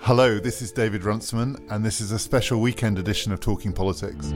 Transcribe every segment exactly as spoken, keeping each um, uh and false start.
Hello, this is David Runciman, and this is a special weekend edition of Talking Politics.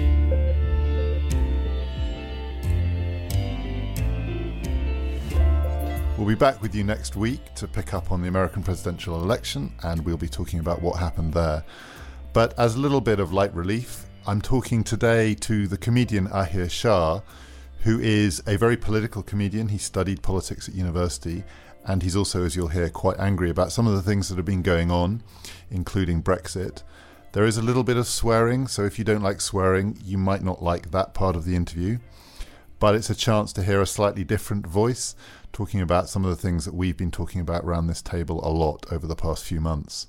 We'll be back with you next week to pick up on the American presidential election, and we'll be talking about what happened there. But as a little bit of light relief, I'm talking today to the comedian Ahir Shah, who is a very political comedian. He studied politics at university, and he's also, as you'll hear, quite angry about some of the things that have been going on, including Brexit. There is a little bit of swearing, so if you don't like swearing, you might not like that part of the interview. But it's a chance to hear a slightly different voice talking about some of the things that we've been talking about around this table a lot over the past few months.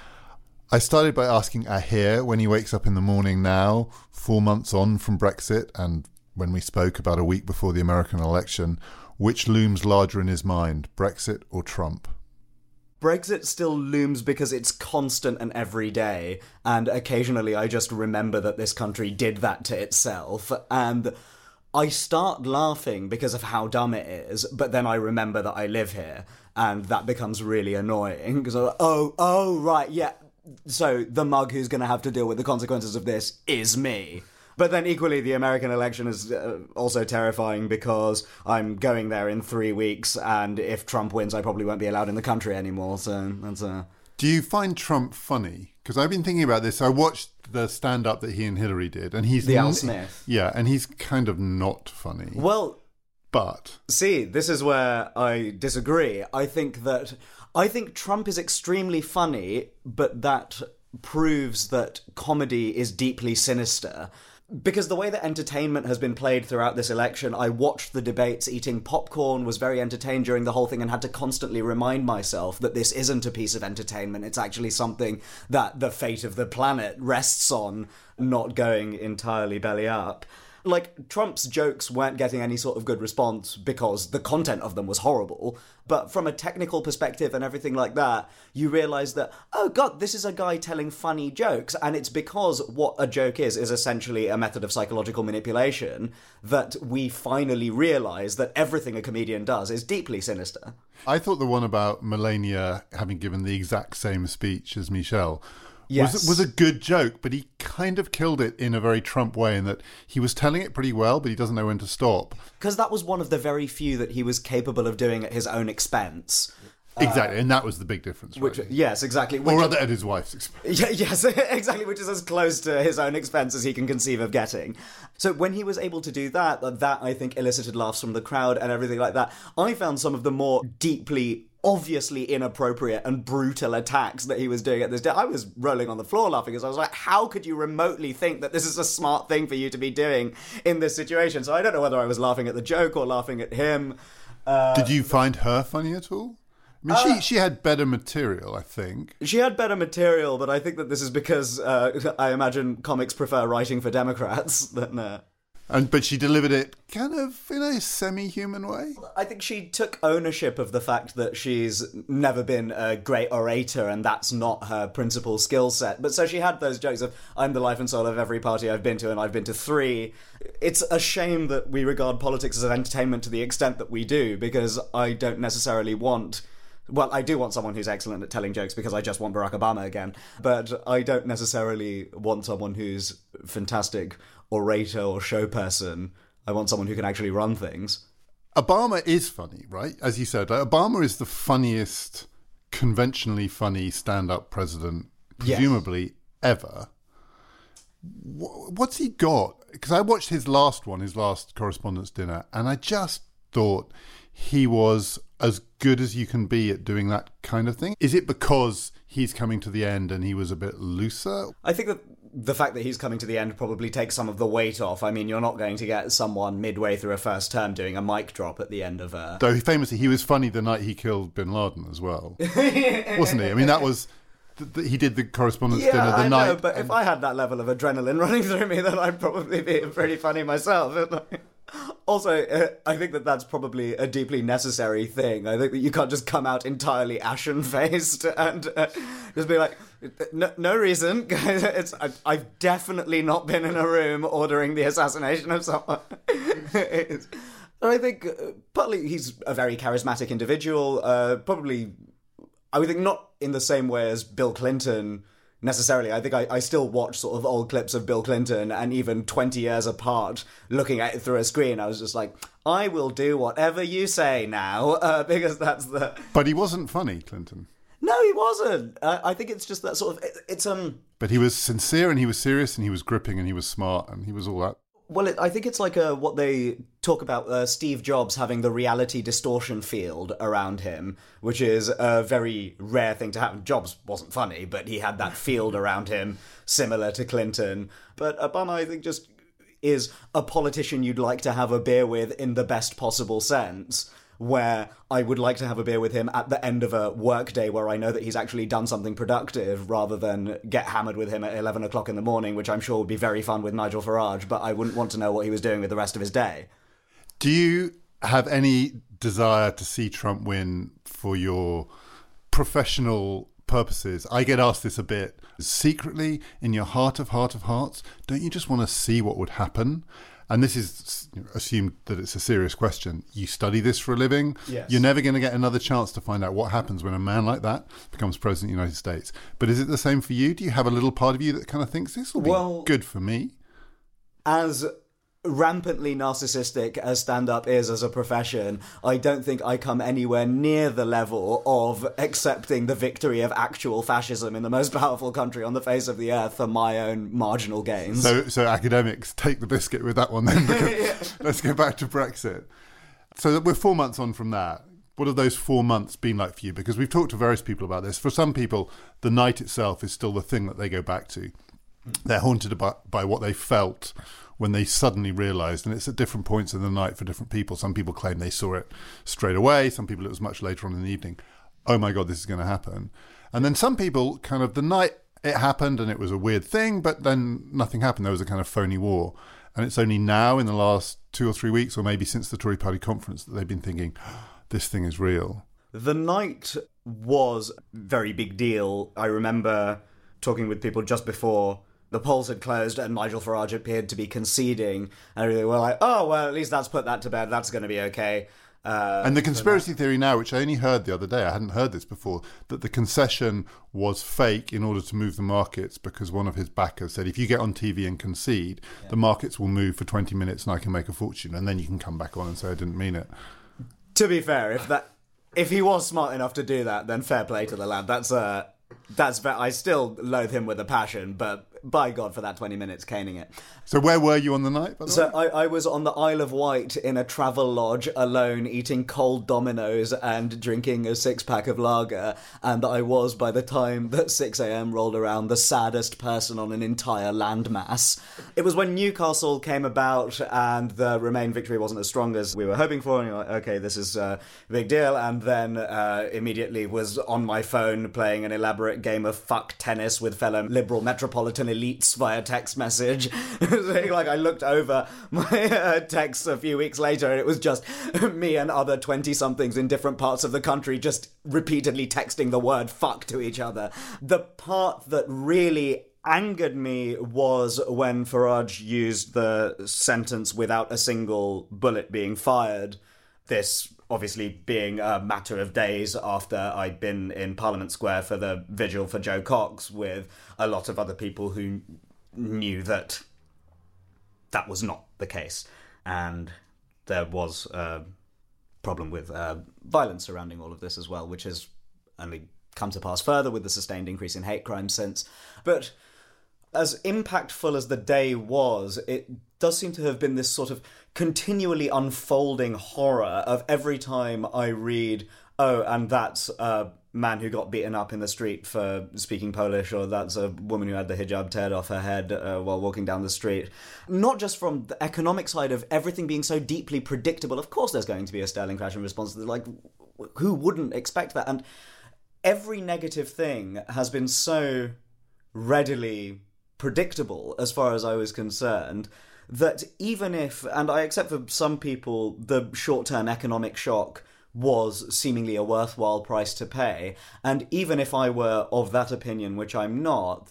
I started by asking Ahir, when he wakes up in the morning now, four months on from Brexit, and when we spoke about a week before the American election, which looms larger in his mind, Brexit or Trump? Brexit still looms because it's constant and every day, and occasionally I just remember that this country did that to itself, and I start laughing because of how dumb it is, but then I remember that I live here, and that becomes really annoying, because I'm like, oh, oh, right, yeah, so the mug who's going to have to deal with the consequences of this is me. But then equally, the American election is uh, also terrifying because I'm going there in three weeks, and if Trump wins, I probably won't be allowed in the country anymore, so that's a... Uh... Do you find Trump funny? Because I've been thinking about this. I watched the stand-up that he and Hillary did, and he's... The Al Smith. Yeah, and he's kind of not funny. Well... But... See, this is where I disagree. I think that... I think Trump is extremely funny, but that proves that comedy is deeply sinister. Because the way that entertainment has been played throughout this election, I watched the debates eating popcorn, was very entertained during the whole thing, and had to constantly remind myself that this isn't a piece of entertainment. It's actually something that the fate of the planet rests on, not going entirely belly up. Like, Trump's jokes weren't getting any sort of good response because the content of them was horrible. But from a technical perspective and everything like that, you realise that, oh God, this is a guy telling funny jokes. And it's because what a joke is, is essentially a method of psychological manipulation that we finally realise that everything a comedian does is deeply sinister. I thought the one about Melania having given the exact same speech as Michelle Yes. Was, was a good joke, but he kind of killed it in a very Trump way in that he was telling it pretty well, but he doesn't know when to stop. Because that was one of the very few that he was capable of doing at his own expense. Exactly, uh, and that was the big difference, right? Which, yes, exactly. Which, or rather at his wife's expense. Yeah, yes, exactly, which is as close to his own expense as he can conceive of getting. So when he was able to do that, that I think elicited laughs from the crowd and everything like that. I found some of the more deeply obviously inappropriate and brutal attacks that he was doing at this day. I was rolling on the floor laughing because I was like, how could you remotely think that this is a smart thing for you to be doing in this situation? So I don't know whether I was laughing at the joke or laughing at him. Uh, Did you find her funny at all? I mean, uh, she, she had better material, I think. She had better material, but I think that this is because uh, I imagine comics prefer writing for Democrats than... Uh, And but she delivered it kind of in a semi-human way. I think she took ownership of the fact that she's never been a great orator and that's not her principal skill set. But so she had those jokes of, I'm the life and soul of every party I've been to and I've been to three. It's a shame that we regard politics as entertainment to the extent that we do, because I don't necessarily want... Well, I do want someone who's excellent at telling jokes because I just want Barack Obama again. But I don't necessarily want someone who's fantastic orator or show person. I want someone who can actually run things. Obama is funny, right? As you said, like, Obama is the funniest, conventionally funny stand-up president, presumably, yes. ever. What's he got? Because I watched his last one, his last Correspondents' Dinner, and I just thought he was as good as you can be at doing that kind of thing. Is it because he's coming to the end and he was a bit looser? I think that the fact that he's coming to the end probably takes some of the weight off. I mean, you're not going to get someone midway through a first term doing a mic drop at the end of a... Though famously, he was funny the night he killed bin Laden as well. Wasn't he? I mean, that was... Th- th- he did the Correspondents' yeah, Dinner the I night... know, but and... if I had that level of adrenaline running through me, then I'd probably be pretty funny myself. Also, uh, I think that that's probably a deeply necessary thing. I think that you can't just come out entirely ashen-faced and uh, just be like, no, no reason. it's, I, I've definitely not been in a room ordering the assassination of someone. And I think uh, partly he's a very charismatic individual, uh, probably... I would think not in the same way as Bill Clinton necessarily. I think I, I still watch sort of old clips of Bill Clinton, and even twenty years apart, looking at it through a screen, I was just like, I will do whatever you say now, uh, because that's the... But he wasn't funny, Clinton. No, he wasn't. Uh, I think it's just that sort of... It, it's... um. But he was sincere, and he was serious, and he was gripping, and he was smart, and he was all that. Well, it, I think it's like a, what they talk about uh, Steve Jobs having the reality distortion field around him, which is a very rare thing to happen. Jobs wasn't funny, but he had that field around him, similar to Clinton. But Obama, I think, just is a politician you'd like to have a beer with in the best possible sense, where I would like to have a beer with him at the end of a workday where I know that he's actually done something productive, rather than get hammered with him at eleven o'clock in the morning, which I'm sure would be very fun with Nigel Farage, but I wouldn't want to know what he was doing with the rest of his day. Do you have any desire to see Trump win for your professional purposes? I get asked this a bit. Secretly, in your heart of heart of hearts, don't you just want to see what would happen? And this is assumed that it's a serious question. You study this for a living. Yes. You're never going to get another chance to find out what happens when a man like that becomes president of the United States. But is it the same for you? Do you have a little part of you that kind of thinks this will be well, good for me? As rampantly narcissistic as stand-up is as a profession, I don't think I come anywhere near the level of accepting the victory of actual fascism in the most powerful country on the face of the earth for my own marginal gains. So, so academics, take the biscuit with that one then. Yeah. Let's go back to Brexit. So we're four months on from that. What have those four months been like for you? Because we've talked to various people about this. For some people, the night itself is still the thing that they go back to. They're haunted by, by what they felt when they suddenly realised, and it's at different points in the night for different people. Some people claim they saw it straight away. Some people it was much later on in the evening. Oh my God, this is going to happen. And then some people kind of the night it happened and it was a weird thing, but then nothing happened. There was a kind of phony war. And it's only now in the last two or three weeks, or maybe since the Tory party conference, that they've been thinking, oh, this thing is real. The night was a very big deal. I remember talking with people just before the polls had closed and Nigel Farage appeared to be conceding, and they were like, oh, well, at least that's put that to bed. That's going to be okay. Uh, and the conspiracy theory now, which I only heard the other day, I hadn't heard this before, that the concession was fake in order to move the markets because one of his backers said, if you get on T V and concede, yeah. the markets will move for twenty minutes and I can make a fortune, and then you can come back on and say I didn't mean it. To be fair, if that if he was smart enough to do that, then fair play to the lad. That's uh, that's I still loathe him with a passion, but by God, for that twenty minutes caning it. So where were you on the night, by the so way? I, I was on the Isle of Wight in a travel lodge alone, eating cold Dominoes and drinking a six-pack of lager, and I was, by the time that six a.m. rolled around, the saddest person on an entire landmass. It was when Newcastle came about and the Remain victory wasn't as strong as we were hoping for, and you're like, okay, this is a big deal, and then uh, immediately was on my phone playing an elaborate game of fuck tennis with fellow liberal metropolitan elites via text message. Like, I looked over my uh, texts a few weeks later and it was just me and other twenty-somethings in different parts of the country just repeatedly texting the word fuck to each other. The part that really angered me was when Farage used the sentence without a single bullet being fired. This obviously being a matter of days after I'd been in Parliament Square for the vigil for Joe Cox with a lot of other people who knew that that was not the case. And there was a problem with uh, violence surrounding all of this as well, which has only come to pass further with the sustained increase in hate crimes since. But as impactful as the day was, it does seem to have been this sort of continually unfolding horror of every time I read, oh, and that's a man who got beaten up in the street for speaking Polish, or that's a woman who had the hijab teared off her head uh, while walking down the street. Not just from the economic side of everything being so deeply predictable. Of course there's going to be a sterling crash in response to this. Like, who wouldn't expect that? And every negative thing has been so readily predictable, as far as I was concerned, that even if, and I accept for some people, the short-term economic shock was seemingly a worthwhile price to pay, and even if I were of that opinion, which I'm not,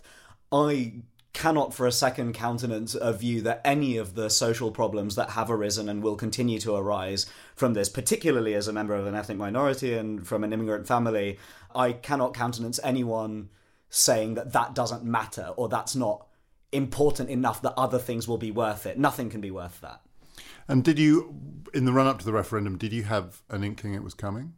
I cannot for a second countenance a view that any of the social problems that have arisen and will continue to arise from this, particularly as a member of an ethnic minority and from an immigrant family, I cannot countenance anyone saying that that doesn't matter or that's not important enough that other things will be worth it. Nothing can be worth that. And did you, in the run-up to the referendum, did you have an inkling it was coming?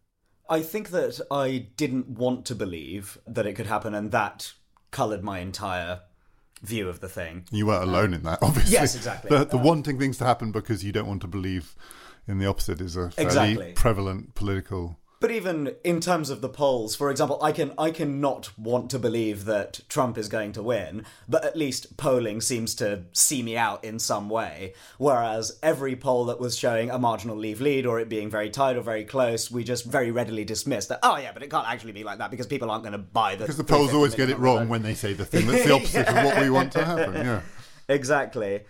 I think that I didn't want to believe that it could happen, and that coloured my entire view of the thing. You weren't alone in that, obviously. Yes, exactly. The, the uh, wanting things to happen because you don't want to believe in the opposite is a fairly exactly. prevalent political... But even in terms of the polls, for example, I can I can not want to believe that Trump is going to win, but at least polling seems to see me out in some way. Whereas every poll that was showing a marginal Leave lead or it being very tight or very close, we just very readily dismissed that, oh yeah, but it can't actually be like that because people aren't going to buy the... Because the polls always get it wrong when they say the thing that's the opposite yeah. of what we want to happen, yeah. Exactly.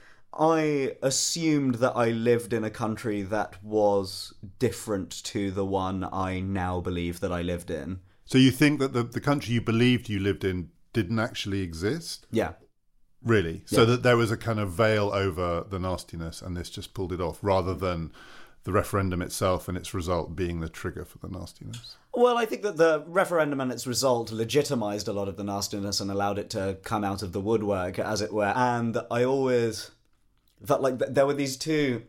I assumed that I lived in a country that was different to the one I now believe that I lived in. So you think that the, the country you believed you lived in didn't actually exist? Yeah. Really? Yeah. So that there was a kind of veil over the nastiness and this just pulled it off, rather than the referendum itself and its result being the trigger for the nastiness? Well, I think that the referendum and its result legitimised a lot of the nastiness and allowed it to come out of the woodwork, as it were. And I always... felt like there were these two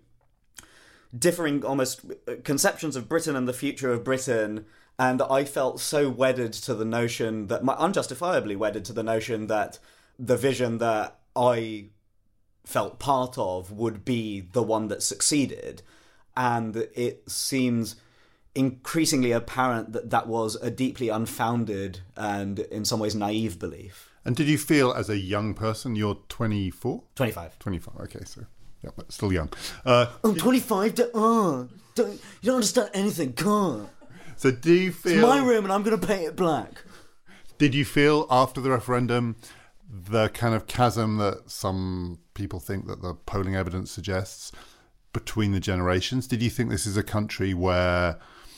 differing almost conceptions of Britain and the future of Britain, and I felt so wedded to the notion that, unjustifiably wedded to the notion that the vision that I felt part of would be the one that succeeded. And it seems increasingly apparent that that was a deeply unfounded and in some ways naive belief. And did you feel as a young person, you're twenty-four? twenty-five. twenty-five, okay, so, yeah, but still young. Uh, I'm twenty-five, to, oh, don't, you don't understand anything, can't. So do you feel... It's my room and I'm going to paint it black. Did you feel, after the referendum, the kind of chasm that some people think that the polling evidence suggests between the generations? Did you think this is a country where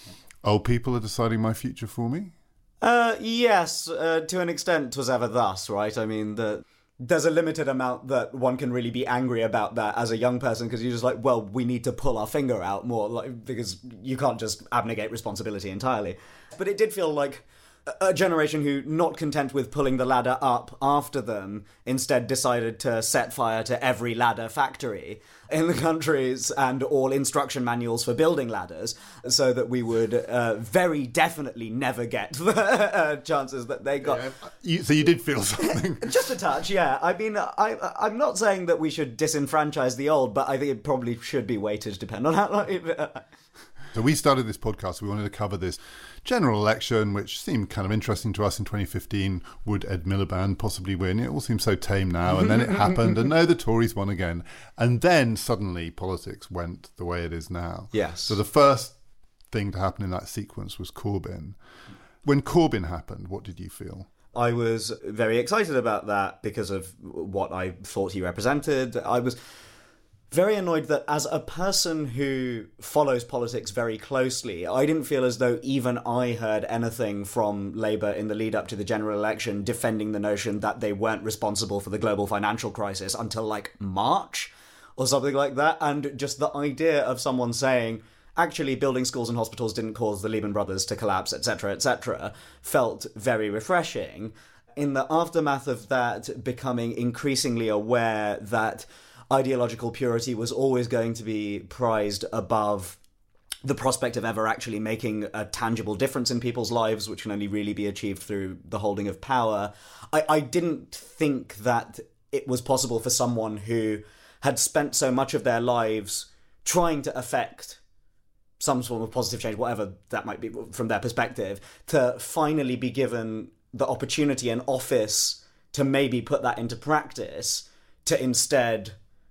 old people are deciding my future for me? Uh, yes, uh, to an extent 'twas ever thus, right? I mean, the, there's a limited amount that one can really be angry about that as a young person, because you're just like, well, we need to pull our finger out more, like, because you can't just abnegate responsibility entirely. But it did feel like a generation who, not content with pulling the ladder up after them, instead decided to set fire to every ladder factory in the countries and all instruction manuals for building ladders, so that we would uh, very definitely never get the uh, chances that they got. Yeah. You, so you did feel something? Just a touch, yeah. I mean, I, I'm not saying that we should disenfranchise the old, but I think it probably should be weighted, depending on how long... So we started this podcast, we wanted to cover this general election, which seemed kind of interesting to us in twenty fifteen. Would Ed Miliband possibly win? It all seems so tame now. And then it happened, and no, the Tories won again. And then suddenly politics went the way it is now. Yes. So the first thing to happen in that sequence was Corbyn. When Corbyn happened, what did you feel? I was very excited about that because of what I thought he represented. I was very annoyed that as a person who follows politics very closely, I didn't feel as though even I heard anything from Labour in the lead up to the general election defending the notion that they weren't responsible for the global financial crisis until like March or something like that. And just the idea of someone saying, actually building schools and hospitals didn't cause the Lehman Brothers to collapse, et cetera, et cetera, felt very refreshing. In the aftermath of that, becoming increasingly aware that ideological purity was always going to be prized above the prospect of ever actually making a tangible difference in people's lives, which can only really be achieved through the holding of power. I, I didn't think that it was possible for someone who had spent so much of their lives trying to affect some form of positive change, whatever that might be from their perspective, to finally be given the opportunity and office to maybe put that into practice, to instead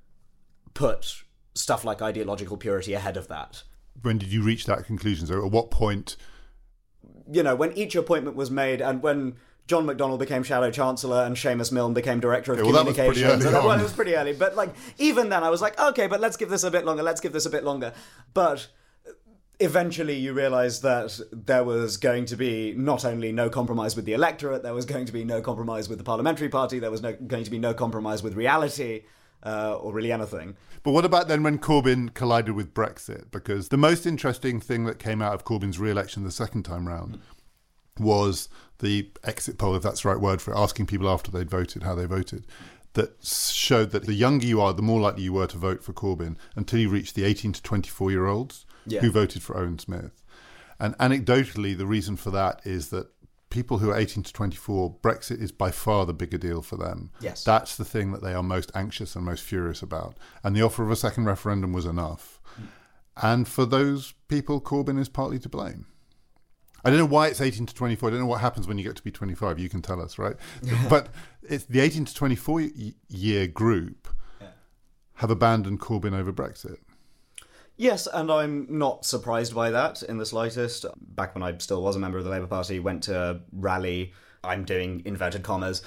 put stuff like ideological purity ahead of that. When did you reach that conclusion? So at what point? You know, when each appointment was made, and when John McDonnell became Shadow Chancellor and Seamus Milne became Director of yeah, well, Communications. That was pretty early and, on. Well, it was pretty early, but like even then I was like, okay, but let's give this a bit longer, let's give this a bit longer. But eventually you realise that there was going to be not only no compromise with the electorate, there was going to be no compromise with the parliamentary party, there was no, going to be no compromise with reality. Uh, or really anything. But what about then when Corbyn collided with Brexit? Because the most interesting thing that came out of Corbyn's re-election the second time round was the exit poll, if that's the right word for it, asking people after they'd voted how they voted, that showed that the younger you are, the more likely you were to vote for Corbyn until you reached the eighteen to twenty-four-year-olds yeah. who voted for Owen Smith. And anecdotally, the reason for that is that people who are eighteen to twenty-four, Brexit is by far the bigger deal for them. Yes. That's the thing that they are most anxious and most furious about. And the offer of a second referendum was enough. Mm. And for those people, Corbyn is partly to blame. I don't know why it's eighteen to twenty-four. I don't know what happens when you get to be twenty-five. You can tell us, right? But it's the eighteen to twenty-four year group yeah. have abandoned Corbyn over Brexit. Yes, and I'm not surprised by that in the slightest. Back when I still was a member of the Labour Party, went to a rally, I'm doing inverted commas,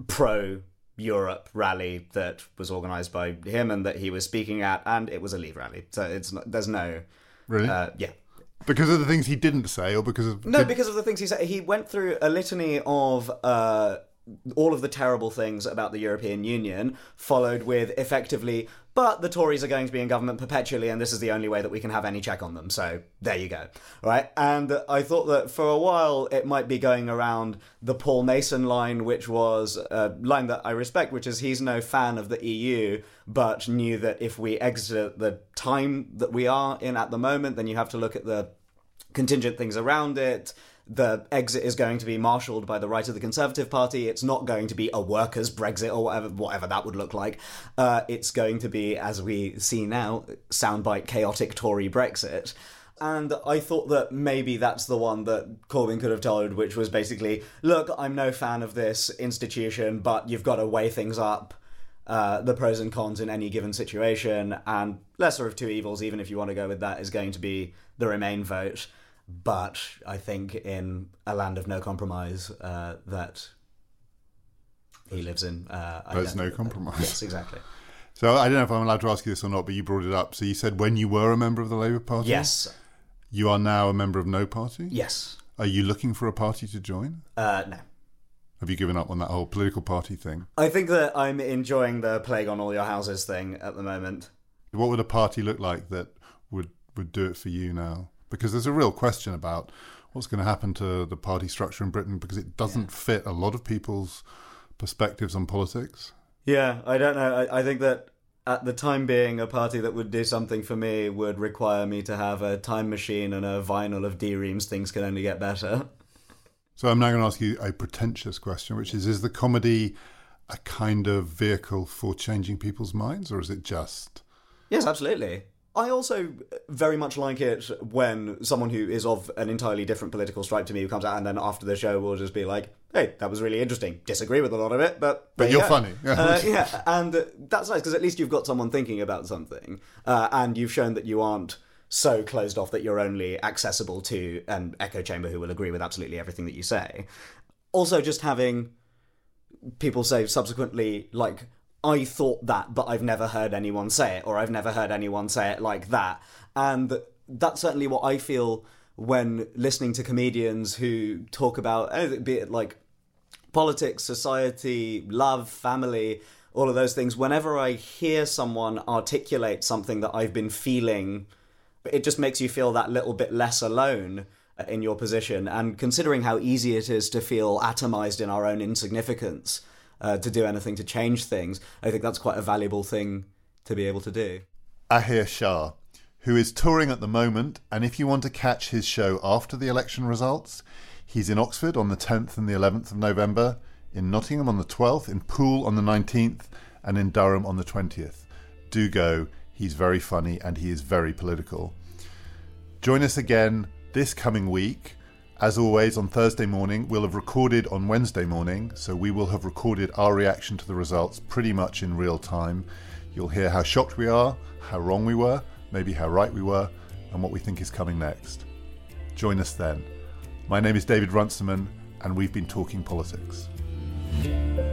pro-Europe rally that was organised by him and that he was speaking at, and it was a Leave rally. So it's not, there's no... Really? Uh, yeah. Because of the things he didn't say, or because of... No, did... because of the things he said. He went through a litany of uh, all of the terrible things about the European Union, followed with, effectively, but the Tories are going to be in government perpetually, and this is the only way that we can have any check on them. So, there you go. Right? And I thought that for a while, it might be going around the Paul Mason line, which was a line that I respect, which is he's no fan of the E U, but knew that if we exit the time that we are in at the moment, then you have to look at the contingent things around it. The exit is going to be marshalled by the right of the Conservative Party. It's not going to be a workers' Brexit or whatever whatever that would look like. Uh, it's going to be, as we see now, soundbite chaotic Tory Brexit. And I thought that maybe that's the one that Corbyn could have told, which was basically, look, I'm no fan of this institution, but you've got to weigh things up, uh, the pros and cons in any given situation, and lesser of two evils, even if you want to go with that, is going to be the Remain vote. But I think in a land of no compromise uh, that he lives in... Uh, There's no compromise. Yes, exactly. So I don't know if I'm allowed to ask you this or not, but you brought it up. So you said when you were a member of the Labour Party? Yes. You are now a member of no party? Yes. Are you looking for a party to join? Uh, no. Have you given up on that whole political party thing? I think that I'm enjoying the plague on all your houses thing at the moment. What would a party look like that would, would do it for you now? Because there's a real question about what's going to happen to the party structure in Britain, because it doesn't yeah. fit a lot of people's perspectives on politics. Yeah, I don't know. I, I think that at the time being, a party that would do something for me would require me to have a time machine and a vinyl of D-Reams. Things can only get better. So I'm now going to ask you a pretentious question, which is, is the comedy a kind of vehicle for changing people's minds, or is it just... Yes, absolutely. I also very much like it when someone who is of an entirely different political stripe to me who comes out and then after the show will just be like, hey, that was really interesting. Disagree with a lot of it, but... But you're go. funny. uh, yeah, and that's nice because at least you've got someone thinking about something uh, and you've shown that you aren't so closed off that you're only accessible to an echo chamber who will agree with absolutely everything that you say. Also, just having people say subsequently, like... I thought that, but I've never heard anyone say it, or I've never heard anyone say it like that. And that's certainly what I feel when listening to comedians who talk about anything, be it like politics, society, love, family, all of those things. Whenever I hear someone articulate something that I've been feeling, it just makes you feel that little bit less alone in your position. And considering how easy it is to feel atomized in our own insignificance, Uh, to do anything to change things, I think that's quite a valuable thing to be able to do. Ahir Shah, who is touring at the moment, and if you want to catch his show after the election results, he's in Oxford on the tenth and the eleventh of November, in Nottingham on the twelfth, in Poole on the nineteenth, and in Durham on the twentieth. Do go, he's very funny and he is very political. Join us again this coming week. As always, on Thursday morning, we'll have recorded on Wednesday morning, so we will have recorded our reaction to the results pretty much in real time. You'll hear how shocked we are, how wrong we were, maybe how right we were, and what we think is coming next. Join us then. My name is David Runciman, and we've been talking politics.